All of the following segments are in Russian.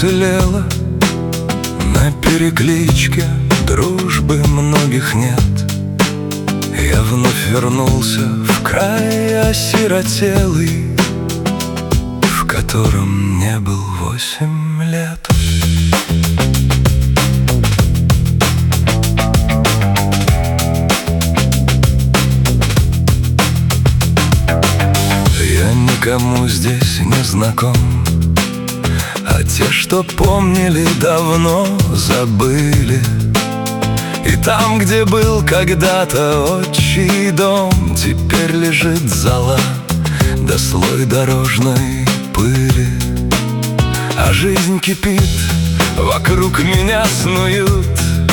уцелела на перекличке, дружбы многих нет. Я вновь вернулся в край осиротелый, в котором не был 8 лет. Я никому здесь не знаком, а те, что помнили, давно забыли. И там, где был когда-то отчий дом, теперь лежит зола да слой дорожной пыли. А жизнь кипит, вокруг меня снуют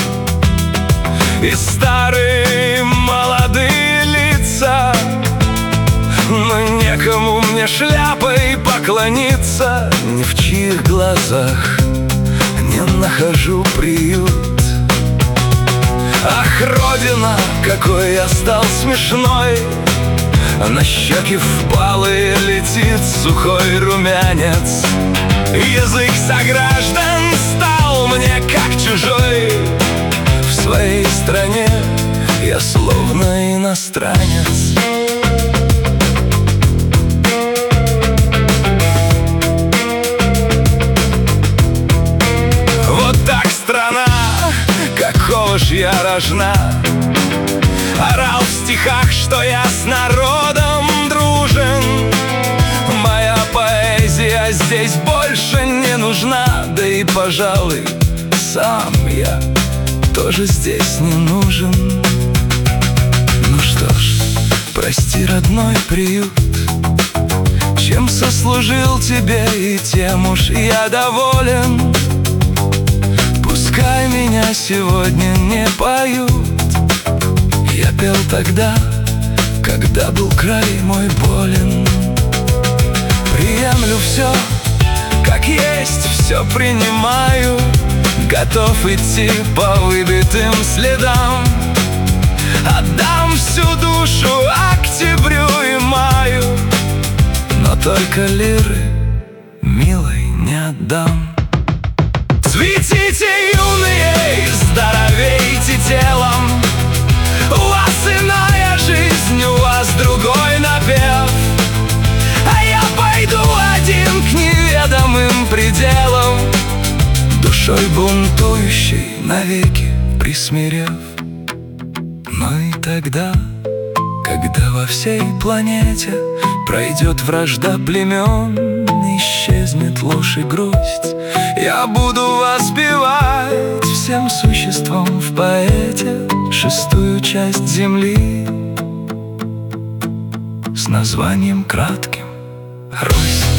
и старые молодые лица, но некому мне шляпой поклониться, ни в чьих глазах не нахожу приют. Ах, Родина, какой я стал смешной! На щеки впалые летит сухой румянец. Язык сограждан стал мне как чужой. В своей стране я словно иностранец. Вот так страна, какого ж я рожна, орал в стихах, что я с народом дружен. Моя поэзия здесь больше не нужна, да и, пожалуй, сам я тоже здесь не нужен. Ну что ж, прости, родной приют, чем сослужил тебе, и тем уж я доволен. Пускай меня сегодня не поют, я пел тогда, когда был край мой болен. Приемлю все, как есть, все принимаю, готов идти по выбитым следам. Отдам всю душу октябрю и маю, но только лиры милой не отдам. Цветите, юные, здоровейте телом, у вас иная жизнь, у вас другой напев. А я пойду один к неведомым пределам, душой бунтующей навеки присмирев. Но и тогда, когда во всей планете пройдет вражда племен, исчезнет ложь и грусть, я буду воспевать всем существам в поэте шестую часть земли с названием кратким «Русь».